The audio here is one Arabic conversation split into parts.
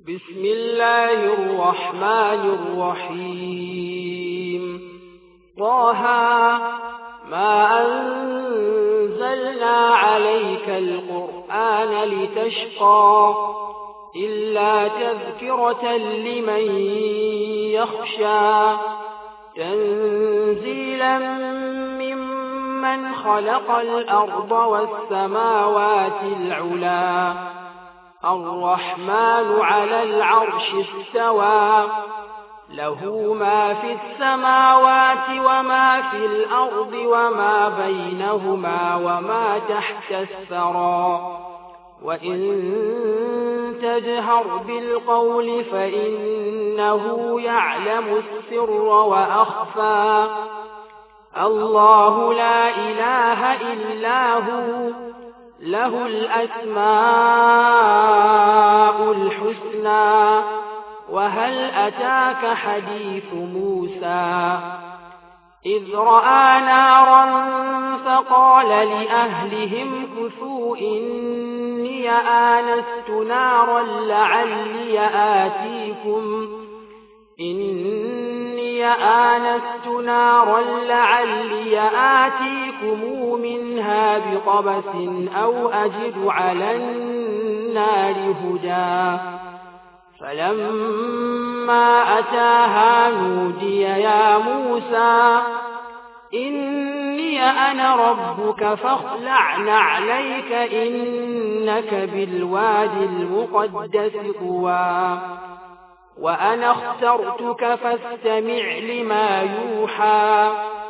بسم الله الرحمن الرحيم طه ما أنزلنا عليك القرآن لتشقى إلا تذكرة لمن يخشى تنزيلا ممن خلق الأرض والسماوات العلا الرحمن على العرش استوى له ما في السماوات وما في الأرض وما بينهما وما تحت الثرى وإن تجهر بالقول فإنه يعلم السر وأخفى الله لا إله إلا هو له الأسماء الحسنى وهل أتاك حديث موسى إذ رأى نارا فقال لأهلهم كثوا إني آنست نارا لعلي آتيكم منها بقبس أو أجد على النار هدى فلما أتاها نودي يا موسى إني أنا ربك فاخلع نعليك إنك بالوادي المقدس طوى وأنا اخترتك فاستمع لما يوحى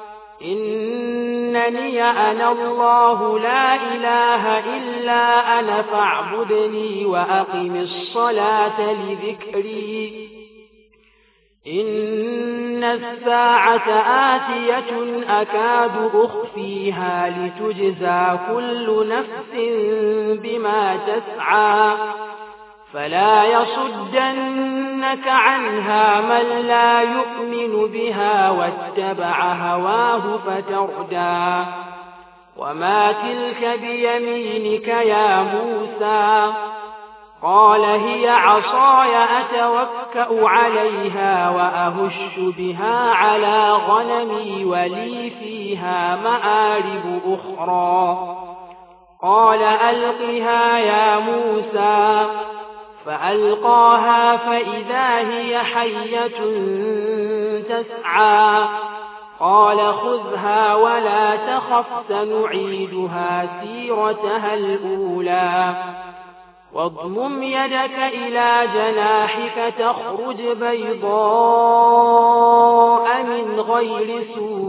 إنني أنا الله لا إله إلا أنا فاعبدني وأقم الصلاة لذكري إن الساعة آتية أكاد أخفيها لتجزى كل نفس بما تسعى فلا يصدنك عنها من لا يؤمن بها واتبع هواه فتردى وما تلك بيمينك يا موسى قال هي عصاي أتوكأ عليها وأهش بها على غنمي ولي فيها مآرب أخرى قال ألقها يا موسى فألقاها فإذا هي حية تسعى قال خذها ولا تخف سنعيدها سيرتها الأولى واضمم يدك إلى جناحك تخرج بيضاء من غير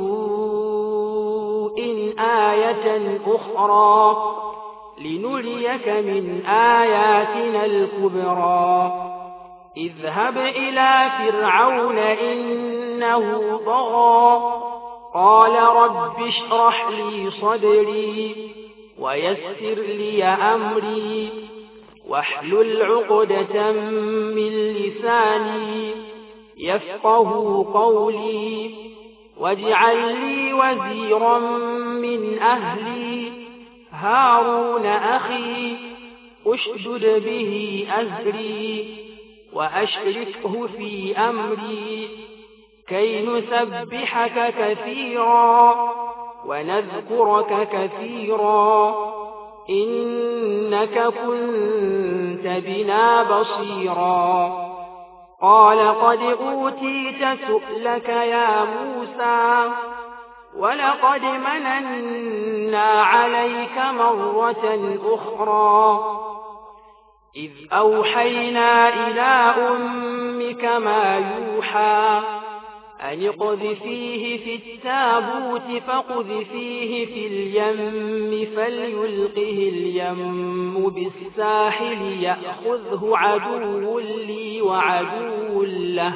سوء آية أخرى لنريك من آياتنا الكبرى اذهب إلى فرعون إنه طغى قال رب اشرح لي صدري ويسر لي أمري واحلل عقدة من لساني يفقه قولي واجعل لي وزيرا من أهلي هارون أخي أشدد به أزري وأشركه في أمري كي نسبحك كثيرا ونذكرك كثيرا إنك كنت بنا بصيرا قال قد أوتيت سؤلك يا موسى ولقد مننا عليك مرة أخرى إذ أوحينا إلى أمك ما يوحى أن اقذفيه في التابوت فاقذفيه في اليم فليلقه اليم بالساحل يأخذه عدو لي وعدو له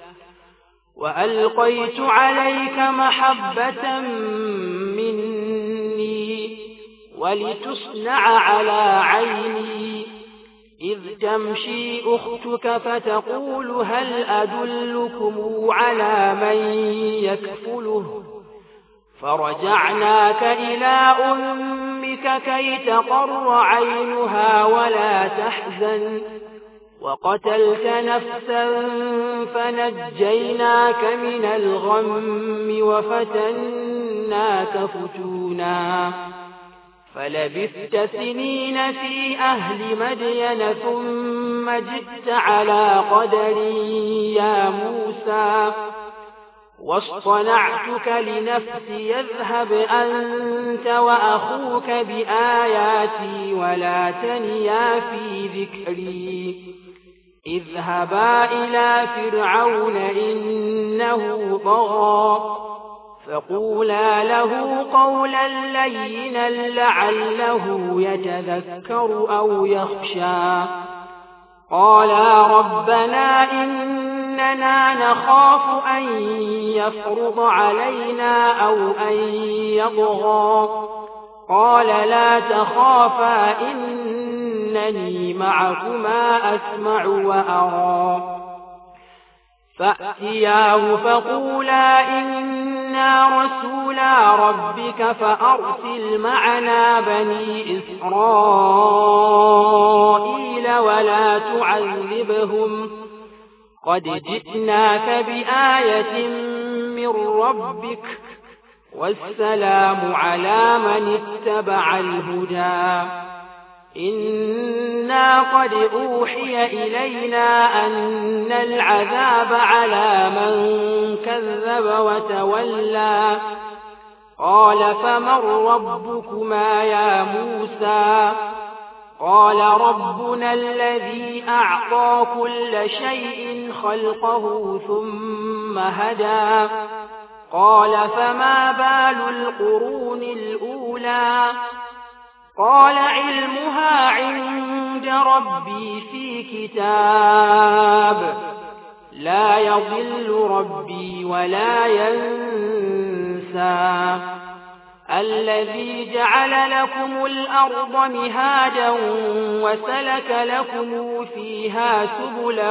وألقيت عليك محبة مني ولتصنع على عيني إذ تمشي أختك فتقول هل أدلكم على من يكفله فرجعناك إلى أمك كي تقر عينها ولا تحزن وقتلت نفسا فنجيناك من الغم وفتناك فتونا فلبثت سنين في أهل مدين ثم جئت على قدر يا موسى واصطنعتك لنفسي اذهب أنت وأخوك بآياتي ولا تنيا في ذكري اذهبا إلى فرعون إنه طغى فقولا له قولا لينا لعله يتذكر أو يخشى قالا ربنا إننا نخاف أن يفرض علينا أو أن يطغى قال لا تخافا إنني معكما أسمع وأرى فأتياه فقولا إنا رسولا ربك فأرسل معنا بني إسرائيل ولا تعذبهم قد جئناك بآية من ربك والسلام على من اتبع الهدى إنا قد أوحي إلينا أن العذاب على من كذب وتولى قال فمن ربكما يا موسى قال ربنا الذي أعطى كل شيء خلقه ثم هدى قال فما بال القرون الأولى قال علمها عند ربي في كتاب لا يضل ربي ولا ينسى الذي جعل لكم الأرض مهادا وسلك لكم فيها سبلا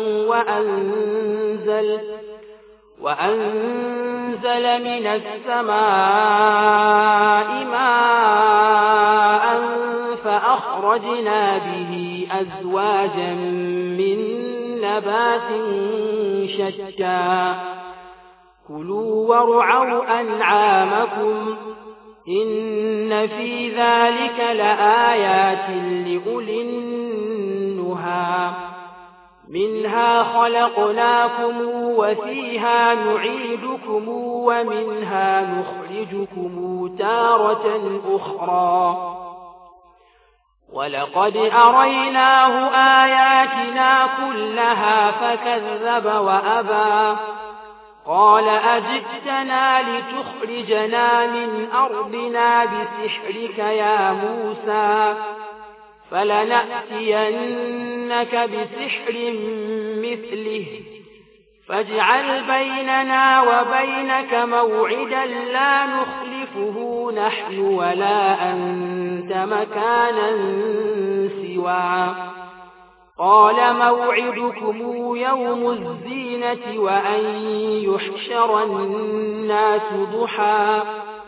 وأنزل من السماء ماء فأخرجنا به أزواجا من نبات شتى كلوا وارعوا أنعامكم إن في ذلك لآيات لأولي النهى منها خلقناكم وفيها نعيدكم ومنها نخرجكم تارة أخرى ولقد أريناه آياتنا كلها فكذب وأبى قال أجئتنا لتخرجنا من أرضنا بسحرك يا موسى فلنأتينك بسحر مثله فاجعل بيننا وبينك موعدا لا نخلفه نحن ولا أنت مكانا سوى قال موعدكم يوم الزينة وأن يحشر الناس ضحى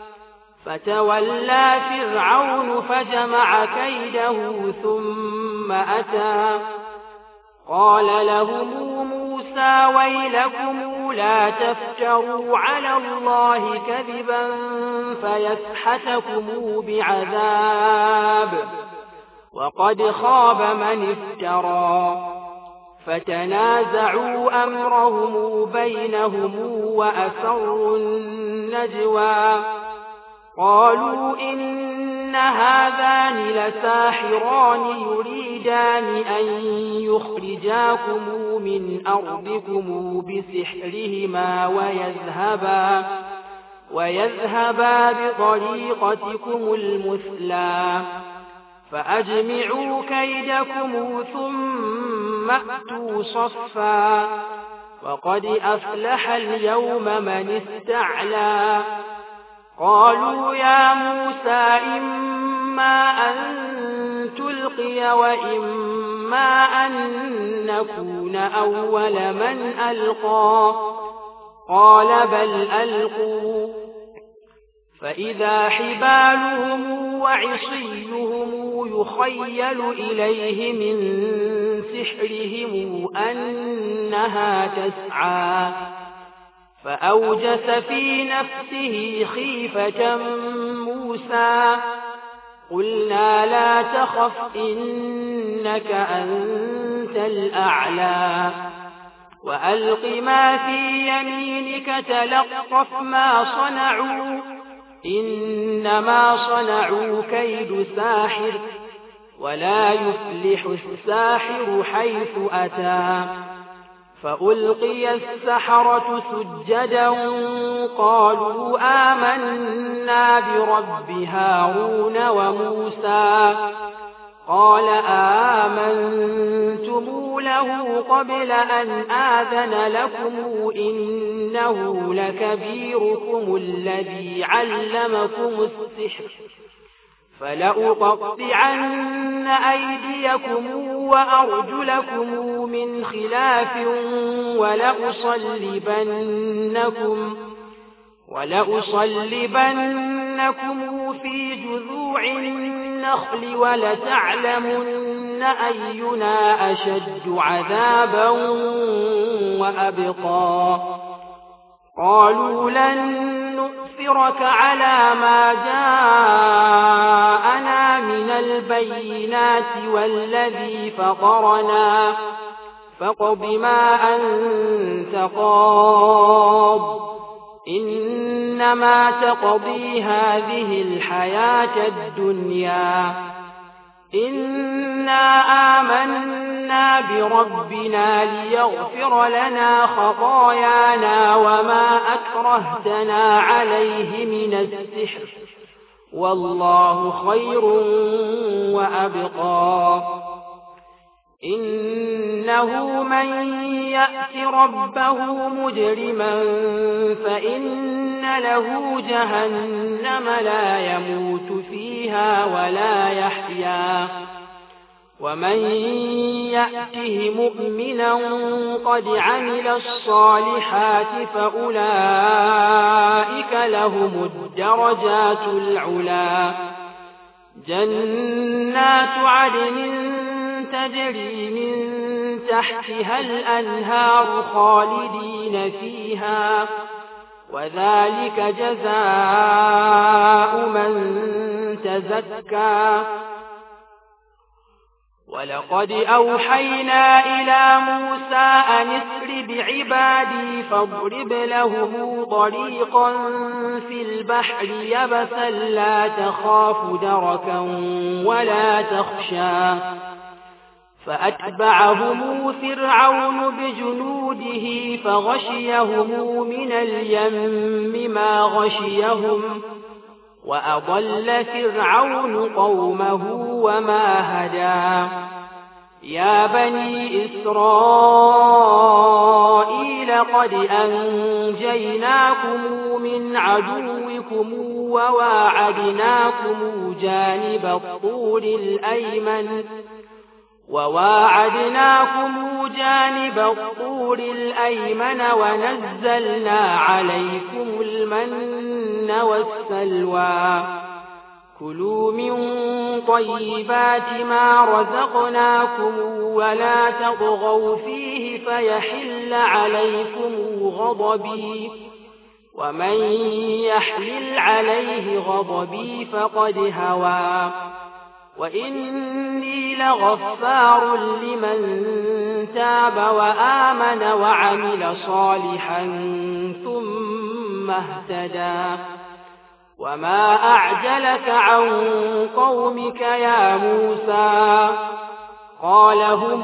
فتولى فرعون فجمع كيده ثم أتى قال لهم موسى ويلكم لا تفتروا على الله كذبا فيسحتكم بعذاب وقد خاب من افترى فتنازعوا أمرهم بينهم وأسروا النجوى قالوا إن هذان لساحران يريدان أن يخرجاكم من أرضكم بسحرهما ويذهبا بطريقتكم المثلى فأجمعوا كيدكم ثم أتوا صفا وقد أفلح اليوم من استعلى قالوا يا موسى إما أن تلقي وإما أن نكون أول من ألقى قال بل ألقوا فإذا حبالهم وعصيهم يخيل إليه من سحرهم أنها تسعى فأوجس في نفسه خيفة موسى قلنا لا تخف إنك أنت الأعلى وألق ما في يمينك تلقف ما صنعوا إنما صنعوا كيد ساحر ولا يفلح الساحر حيث أتى فألقي السحرة سجدا قالوا آمنا برب هارون وموسى قال آمنتم له قبل أن آذن لكم إنه لكبيركم الذي علمكم السحر فلأقطعن أيديكم وأرجلكم من خلاف ولأصلبنكم في جذوع النخل ولتعلمن أينا أشد عذابا وأبقى قالوا لن نؤثرك على ما جاءنا من البينات والذي فطرنا فاقض ما أنت قاض إنما تقضي هذه الحياة الدنيا إنا آمنا بربنا ليغفر لنا خطايانا وما أكرهتنا عليه من السحر والله خير وأبقى إنه من يأت ربه مجرما فإن له جهنم لا يموت فيها ولا يحيا ومن يأته مؤمنا قد عمل الصالحات فأولئك لهم الدرجات العلا جنات عدن تجري من تحتها الأنهار خالدين فيها وذلك جزاء من تزكى ولقد أوحينا إلى موسى أن اسر بعبادي فاضرب لهم طريقا في البحر يبسا لا تخاف دركا ولا تخشى فأتبعهم فرعون بجنوده فغشيهم من اليم ما غشيهم وأضل فرعون قومه وما هدى يا بني إسرائيل قد أنجيناكم من عدوكم وواعدناكم جانب الطور الأيمن ونزلنا عليكم المن والسلوى كلوا من طيبات ما رزقناكم ولا تطغوا فيه فيحل عليكم غضبي ومن يحلل عليه غضبي فقد هوى وإني لغفار لمن تاب وآمن وعمل صالحا ثم اهتدى وما أعجلك عن قومك يا موسى قال هم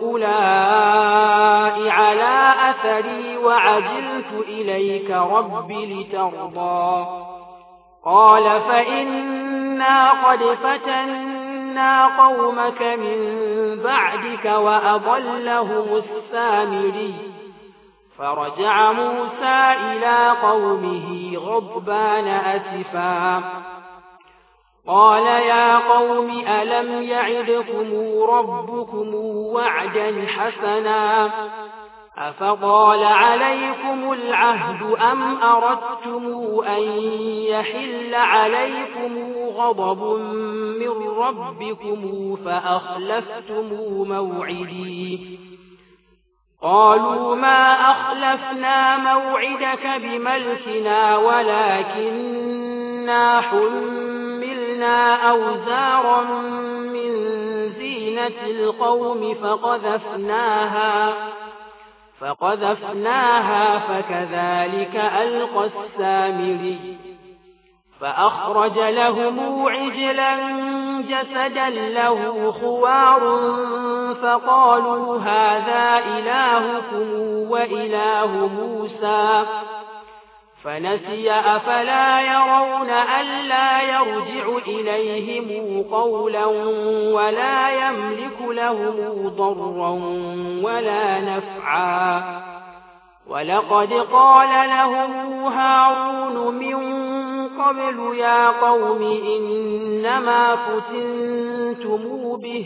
أولئك على أثري وعجلت إليك رب لترضى قال فإنا قد فتنا قومك من بعدك وأضلهم السامري فرجع موسى إلى قومه غضبان أسفا قال يا قوم ألم يعدكم ربكم وعدا حسنا أفضال عليكم العهد أم أردتم أن يحل عليكم غضب من ربكم فأخلفتم موعدي قالوا ما أخلفنا موعدك بملكنا ولكننا حملنا أوزارا من زينة القوم فقذفناها فكذلك ألقى السامري فأخرج لهم عجلا جسدا له خوار فقالوا هذا إلهكم وإله موسى فنسي أفلا يرون ألا يرجع إليهم قولا ولا يملك لهم ضرا ولا نفعا ولقد قال لهم هارون من قبل يا قوم إنما فتنتم به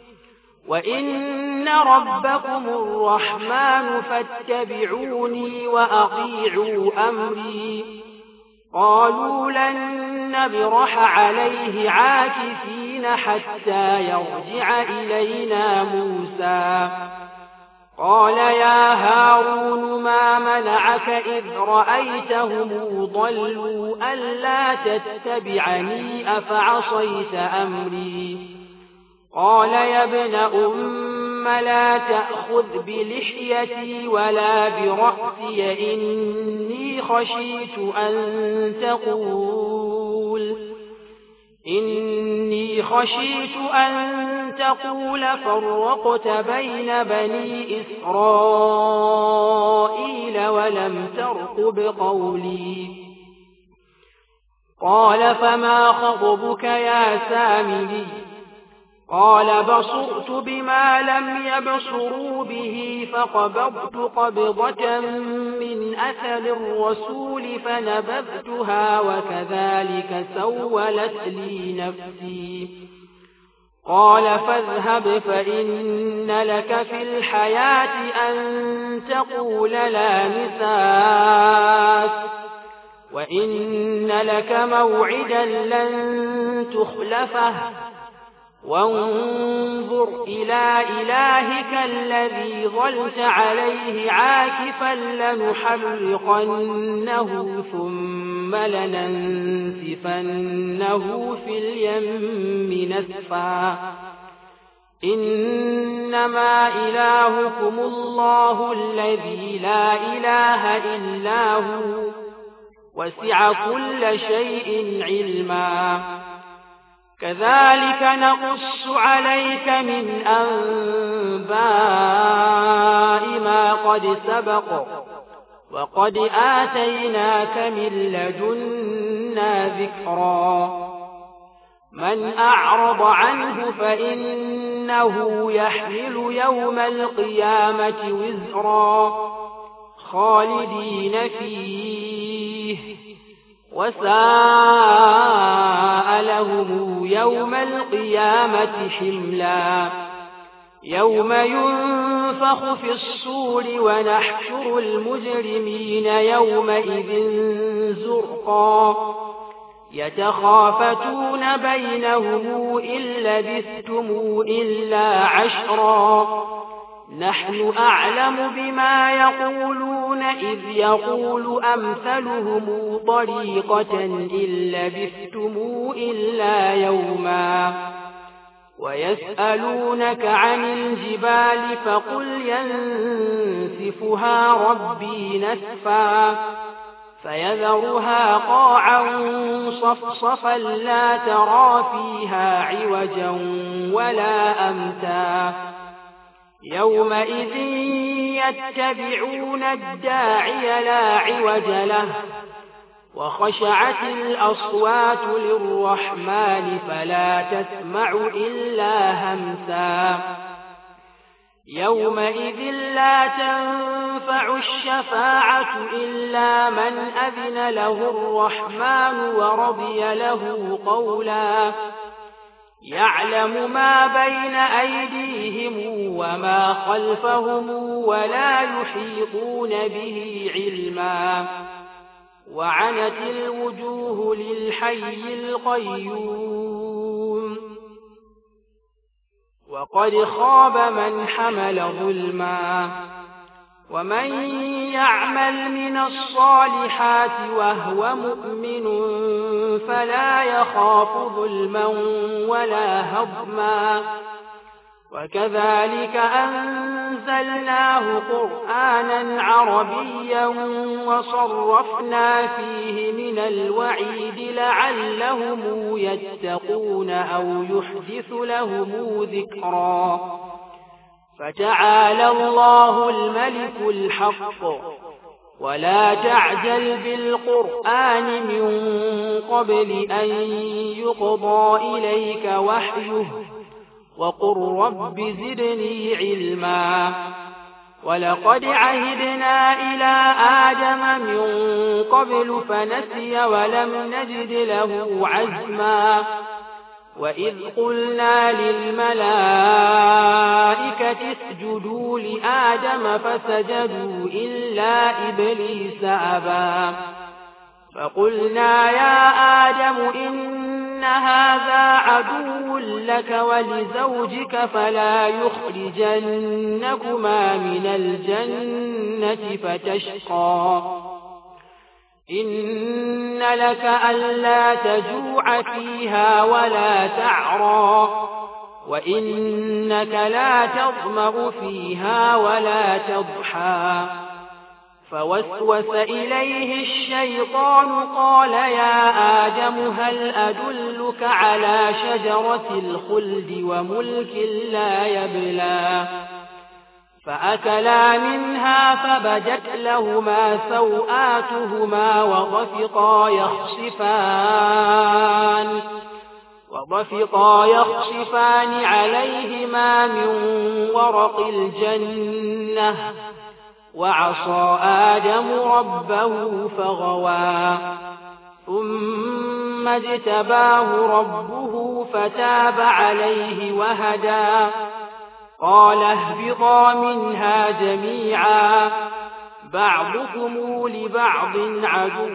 وإن ربكم الرحمن فاتبعوني وأطيعوا أمري قالوا لن نبرح عليه عاكفين حتى يرجع إلينا موسى قال يا هارون ما منعك إذ رأيتهم ضلوا ألا تتبعني أفعصيت أمري قال يا ابن أم لا تأخذ بلحيتي ولا برأسي إني خشيت أن تقول فرقت بين بني إسرائيل ولم ترقب قولي قال فما خطبك يا سامري قال بصرت بما لم يبصروا به فقبضت قبضة من أثر الرسول فنبذتها وكذلك سولت لي نفسي قال فاذهب فإن لك في الحياة أن تقول لا مساس وإن لك موعدا لن تخلفه وانظر إلى إلهك الذي ظلت عليه عاكفا لنحرقنه ثم لننسفنه في اليم نسفا إنما إلهكم الله الذي لا إله إلا هو وسع كل شيء علما كذلك نقص عليك من أنباء ما قد سبق وقد آتيناك من لدنا ذكرا من أعرض عنه فإنه يحمل يوم القيامة وزرا خالدين فيه وساء لهم يوم القيامة حملا يوم ينفخ في الصور ونحشر المجرمين يومئذ زرقا يتخافتون بينهم إن لبثتم إلا عشرا نحن أعلم بما يقولون إذ يقول أمثلهم طريقة إن لبثتم إلا يوما ويسألونك عن الجبال فقل ينسفها ربي نسفا فيذرها قاعا صفصفا لا ترى فيها عوجا ولا أمتا يومئذ يتبعون الداعي لا عوج له وخشعت الأصوات للرحمن فلا تسمع إلا همسا يومئذ لا تنفع الشفاعة إلا من أذن له الرحمن ورضي له قولا يعلم ما بين أيديهم وما خلفهم ولا يحيطون به علما وعنت الوجوه للحي القيوم وقد خاب من حمل ظلما ومن يعمل من الصالحات وهو مؤمن فلا يخاف ظلما ولا هضما وكذلك أنزلناه قرآنا عربيا وصرفنا فيه من الوعيد لعلهم يتقون أو يحدث لهم ذكرا فتعالى الله الملك الحق ولا تعجل بالقرآن من قبل أن يقضى إليك وحيه وقل رب زدني علما ولقد عهدنا إلى آدم من قبل فنسي ولم نجد له عزما وإذ قلنا للملائكة اسجدوا لآدم فسجدوا إلا إبليس أبى فقلنا يا آدم إن هذا عدو لك ولزوجك فلا يخرجنكما من الجنة فتشقى إن لك ألا تجوع فيها ولا تعرى وإنك لا تظمأ فيها ولا تضحى فوسوس إليه الشيطان قال يا آدم هل أدلك على شجرة الخلد وملك لا يبلى فأكلا منها فبدت لهما سوآتهما وطفقا يخصفان عليهما من ورق الجنة وعصى آدم ربه فغوى ثم اجتباه ربه فتاب عليه وهدى قال اهبطا منها جميعا بعضكم لبعض عدو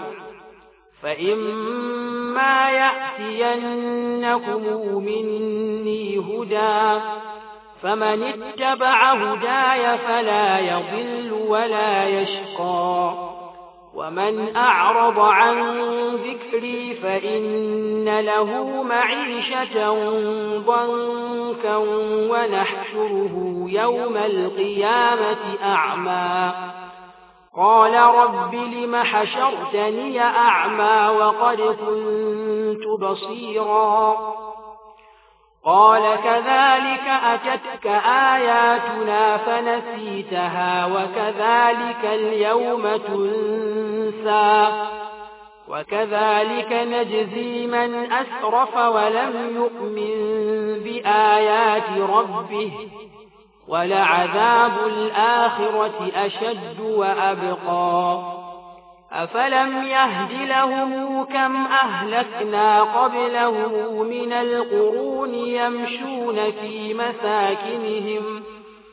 فإما يأتينكم مني هدى فمن اتبع هداي فلا يضل ولا يشقى ومن أعرض عن ذكري فإن له معيشة ضنكا ونحشره يوم القيامة أعمى قال رب لم حشرتني أعمى وقد كنت بصيرا قال كذلك أتتك آياتنا فنسيتها وكذلك اليوم تنسى وكذلك نجزي من أسرف ولم يؤمن بآيات ربه ولعذاب الآخرة أشد وأبقى أفلم يهد لهم كم أهلكنا قبلهم من القرون يمشون في مساكنهم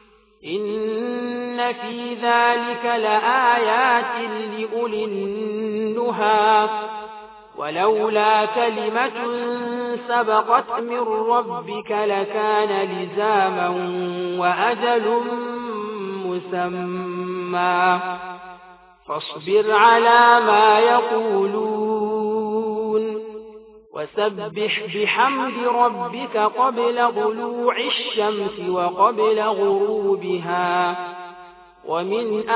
إن في ذلك لآيات لأولي النهى ولولا كلمة سبقت من ربك لكان لزاما وأجل مسمى فاصبر على ما يقولون وسبح بحمد ربك قبل طلوع الشمس وقبل غروبها ومن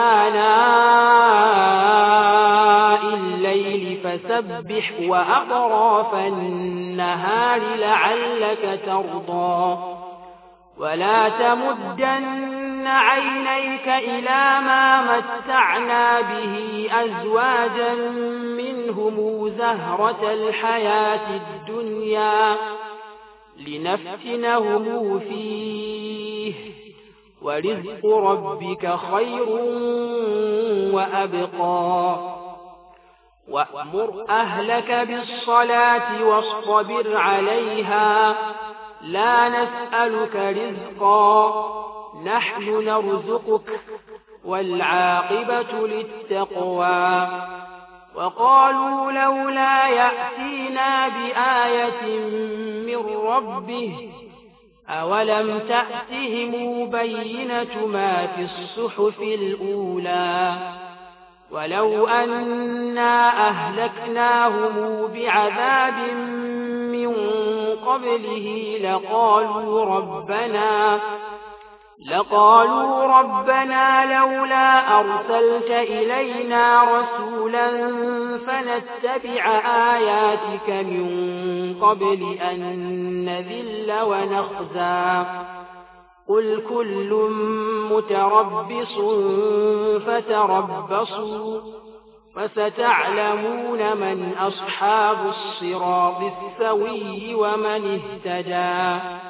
آناء الليل فسبح وأطراف النهار لعلك ترضى ولا تمدن عينيك إلى ما متعنا به أزواجا منهم زهرة الحياة الدنيا لنفتنهم فيه ورزق ربك خير وأبقى وأمر أهلك بالصلاة واصطبر عليها لا نسألك رزقا نحن نرزقك والعاقبة للتقوى وقالوا لولا يأتينا بآية من ربه أولم تأتهم بينة ما في الصحف الأولى ولو أنا أهلكناهم بعذاب من قبله لقالوا ربنا لولا أرسلت إلينا رسولا فنتبع آياتك من قبل أن نذل ونخزى قل كل متربص فتربصوا فستعلمون من أصحاب الصراط السوي ومن اهتدى